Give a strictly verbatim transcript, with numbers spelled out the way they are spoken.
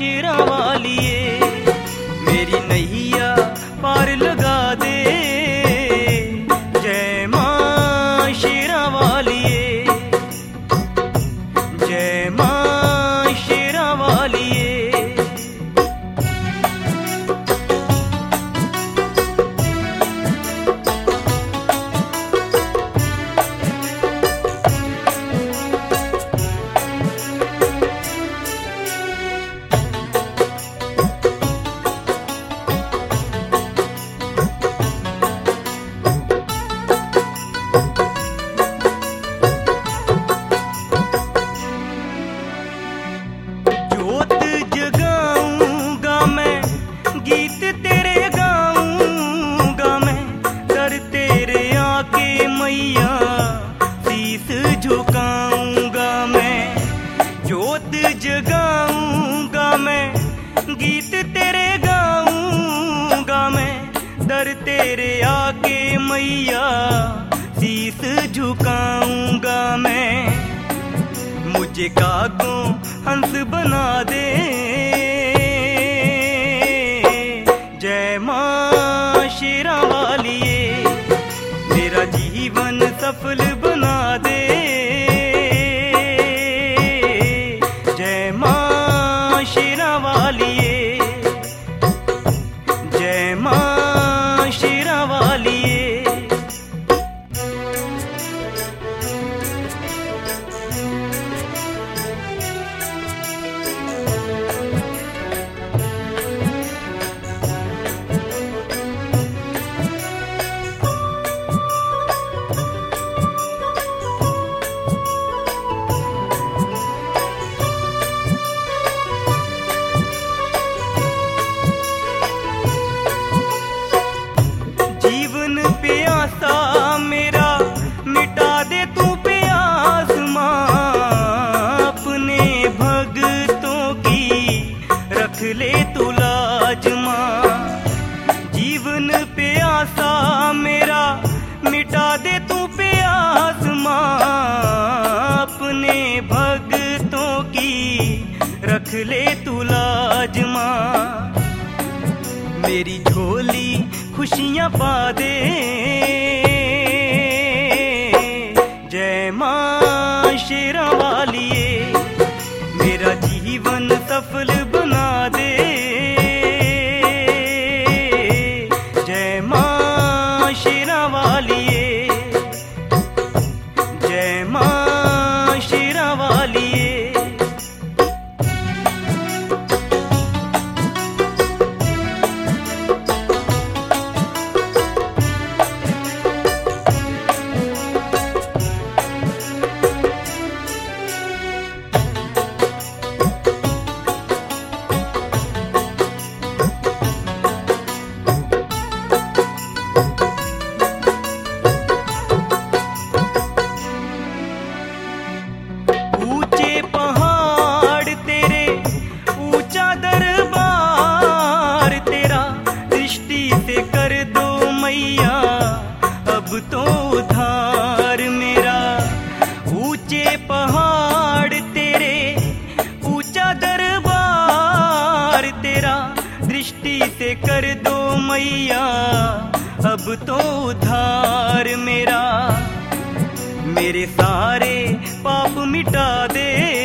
शेरा वालिए, मेरी नैया पार लगा दे। जय मां शेरा वालिए, जय मां शेरा वालिए। झुकाऊंगा मैं, जोत जगाऊंगा मैं, गीत तेरे गाऊंगा मैं, दर तेरे आके मैया शीस झुकाऊंगा मैं। मुझे कागों हंस बना दे। जय मां शेरा वालिए, मेरा जीवन सफल बना दे। जय मां शेरा वालिए, जय मां शेरा वालिए। मेरा मिटा दे तू प्यास मां, अपने भक्तों की रख ले तू लाज मां। जीवन प्यासा मेरा मिटा दे तू प्यास मां, अपने भक्तों की रख ले तू लाज मां। मेरी झोली खुशियां पा दे। जय मां शेरा वालिए, मेरा जीवन सफल बना दे। जय मां शेरा वालिए, जय मां शेरा वालिए। अब तो उधार मेरा, ऊंचे पहाड़ तेरे, ऊंचा दरबार तेरा, दृष्टि से कर दो मैया अब तो उधार मेरा। मेरे सारे पाप मिटा दे।